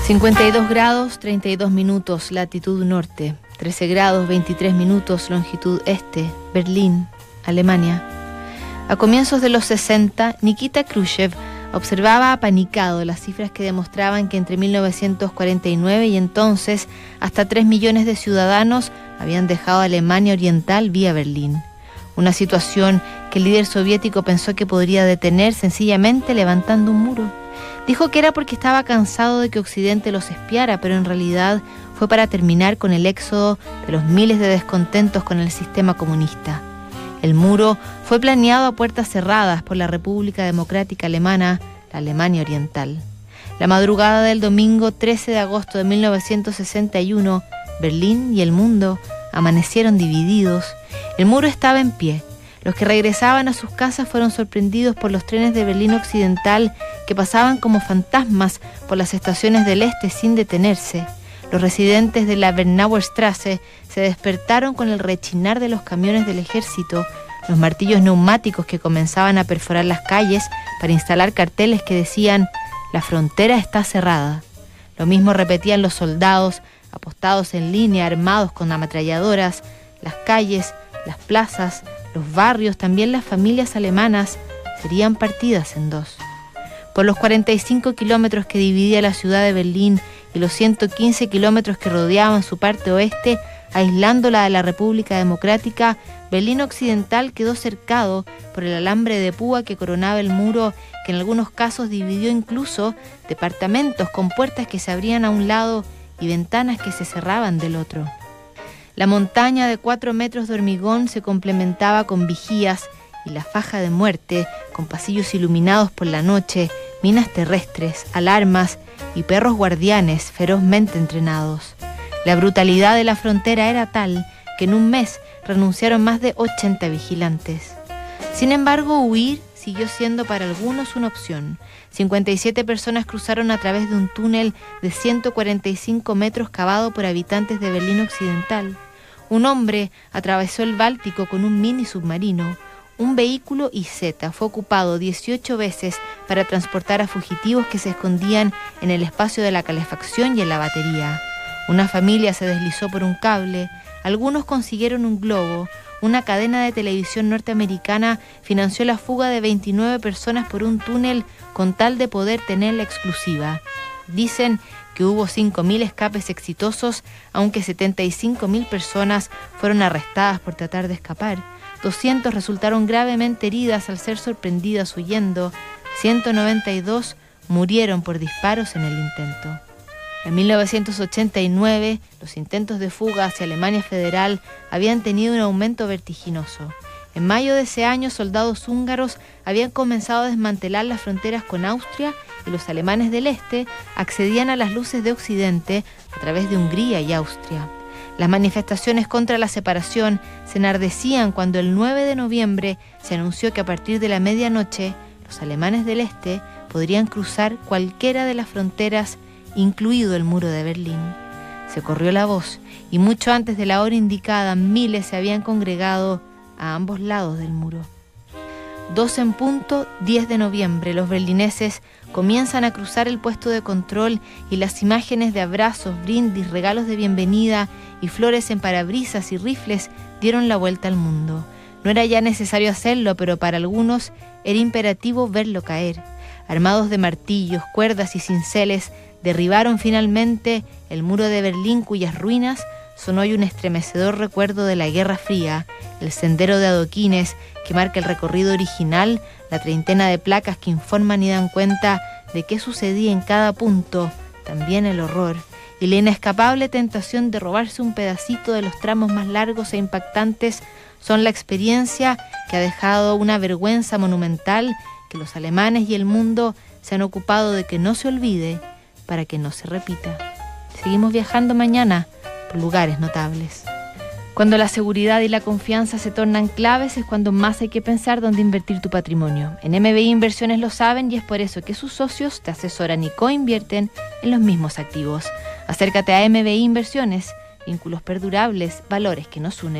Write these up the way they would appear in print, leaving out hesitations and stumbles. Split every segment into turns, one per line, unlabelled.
52 grados 32 minutos, latitud norte, 13 grados 23 minutos, longitud este, Berlín, Alemania. A comienzos de los 60, Nikita Khrushchev observaba apanicado las cifras que demostraban que entre 1949 y entonces hasta 3 millones de ciudadanos habían dejado Alemania Oriental vía Berlín. Una situación que el líder soviético pensó que podría detener sencillamente levantando un muro. Dijo que era porque estaba cansado de que Occidente los espiara, pero en realidad fue para terminar con el éxodo de los miles de descontentos con el sistema comunista. El muro fue planeado a puertas cerradas por la República Democrática Alemana, la Alemania Oriental. La madrugada del domingo 13 de agosto de 1961, Berlín y el mundo amanecieron divididos. El muro estaba en pie. Los que regresaban a sus casas fueron sorprendidos por los trenes de Berlín Occidental que pasaban como fantasmas por las estaciones del este sin detenerse. Los residentes de la Bernauer Straße se despertaron con el rechinar de los camiones del ejército, los martillos neumáticos que comenzaban a perforar las calles para instalar carteles que decían «La frontera está cerrada». Lo mismo repetían los soldados, apostados en línea, armados con ametralladoras. Las calles, las plazas, los barrios, también las familias alemanas, serían partidas en dos. Por los 45 kilómetros que dividía la ciudad de Berlín y los 115 kilómetros que rodeaban su parte oeste, aislándola de la República Democrática, Berlín Occidental quedó cercado por el alambre de púa que coronaba el muro, que en algunos casos dividió incluso departamentos con puertas que se abrían a un lado y ventanas que se cerraban del otro. La montaña de 4 metros de hormigón se complementaba con vigías y la faja de muerte, con pasillos iluminados por la noche, minas terrestres, alarmas y perros guardianes ferozmente entrenados. La brutalidad de la frontera era tal que en un mes renunciaron más de 80 vigilantes. Sin embargo, huir siguió siendo para algunos una opción. 57 personas cruzaron a través de un túnel de 145 metros cavado por habitantes de Berlín Occidental. Un hombre atravesó el Báltico con un mini submarino. Un vehículo IZ fue ocupado 18 veces para transportar a fugitivos que se escondían en el espacio de la calefacción y en la batería. Una familia se deslizó por un cable, algunos consiguieron un globo. Una cadena de televisión norteamericana financió la fuga de 29 personas por un túnel con tal de poder tener la exclusiva. Dicen que hubo 5.000 escapes exitosos, aunque 75.000 personas fueron arrestadas por tratar de escapar. 200 resultaron gravemente heridas al ser sorprendidas huyendo. 192 murieron por disparos en el intento. En 1989, los intentos de fuga hacia Alemania Federal habían tenido un aumento vertiginoso. En mayo de ese año, soldados húngaros habían comenzado a desmantelar las fronteras con Austria y los alemanes del este accedían a las luces de Occidente a través de Hungría y Austria. Las manifestaciones contra la separación se enardecían cuando el 9 de noviembre se anunció que a partir de la medianoche los alemanes del este podrían cruzar cualquiera de las fronteras, incluido el muro de Berlín. Se corrió la voz y mucho antes de la hora indicada miles se habían congregado a ambos lados del muro. 12 en punto, 10 de noviembre, los berlineses comienzan a cruzar el puesto de control y las imágenes de abrazos, brindis, regalos de bienvenida y flores en parabrisas y rifles dieron la vuelta al mundo. No era ya necesario hacerlo, pero para algunos era imperativo verlo caer. Armados de martillos, cuerdas y cinceles, derribaron finalmente el muro de Berlín, cuyas ruinas son hoy un estremecedor recuerdo de la Guerra Fría, el sendero de adoquines que marca el recorrido original, la treintena de placas que informan y dan cuenta de qué sucedía en cada punto, también el horror, y la inescapable tentación de robarse un pedacito de los tramos más largos e impactantes son la experiencia que ha dejado una vergüenza monumental que los alemanes y el mundo se han ocupado de que no se olvide para que no se repita. Seguimos viajando mañana por lugares notables. Cuando la seguridad y la confianza se tornan claves es cuando más hay que pensar dónde invertir tu patrimonio. En MBI Inversiones lo saben y es por eso que sus socios te asesoran y coinvierten en los mismos activos. Acércate a MBI Inversiones, vínculos perdurables, valores que nos unen.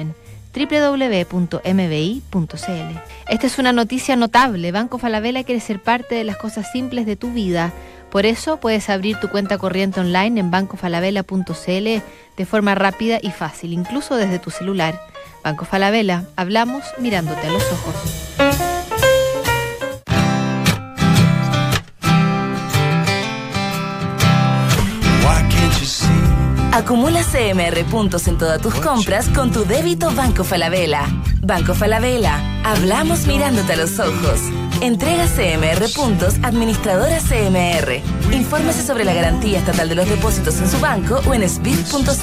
www.mbi.cl. Esta es una noticia notable. Banco Falabella quiere ser parte de las cosas simples de tu vida. Por eso puedes abrir tu cuenta corriente online en bancofalabella.cl de forma rápida y fácil, incluso desde tu celular. Banco Falabella, hablamos mirándote a los ojos.
Acumula CMR puntos en todas tus compras con tu débito Banco Falabella. Banco Falabella, hablamos mirándote a los ojos. Entrega CMR puntos administradora CMR. Infórmese sobre la garantía estatal de los depósitos en su banco o en speed.cl.